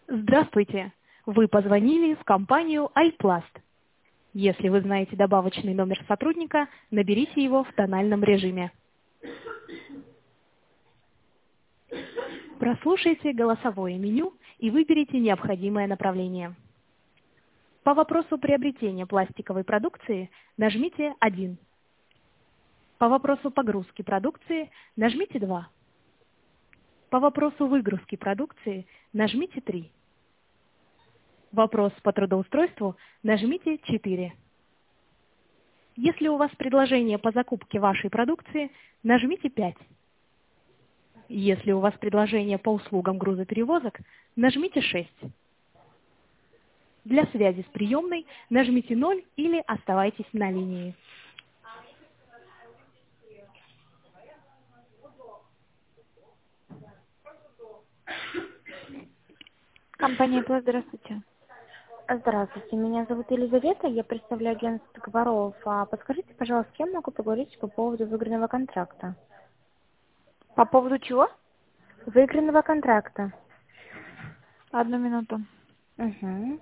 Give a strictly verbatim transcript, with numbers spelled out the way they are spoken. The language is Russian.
Здравствуйте! Вы позвонили в компанию iPlast. Если вы знаете добавочный номер сотрудника, наберите его в тональном режиме. Прослушайте голосовое меню и выберите необходимое направление. По вопросу приобретения пластиковой продукции нажмите один. По вопросу погрузки продукции нажмите два. По вопросу выгрузки продукции нажмите три. Вопрос по трудоустройству нажмите четыре. Если у вас предложение по закупке вашей продукции, нажмите пять. Если у вас предложение по услугам грузоперевозок, нажмите шесть. Для связи с приемной нажмите ноль или оставайтесь на линии. Компания Plus, здравствуйте. Здравствуйте, меня зовут Елизавета, я представляю агентство договоров. А подскажите, пожалуйста, с кем могу поговорить по поводу выигранного контракта? По поводу чего? Выигранного контракта. Одну минуту. Угу.